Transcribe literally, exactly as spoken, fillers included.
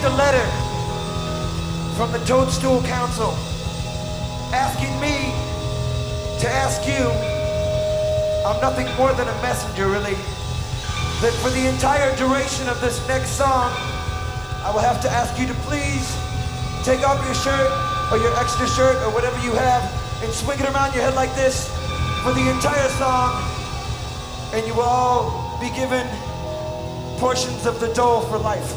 a letter from the Toadstool Council asking me to ask you. I'm nothing more than a messenger, really. That for the entire duration of this next song, I will have to ask you to please take off your shirt or your extra shirt or whatever you have and swing it around your head like this for the entire song, and you will all be given portions of the dole for life.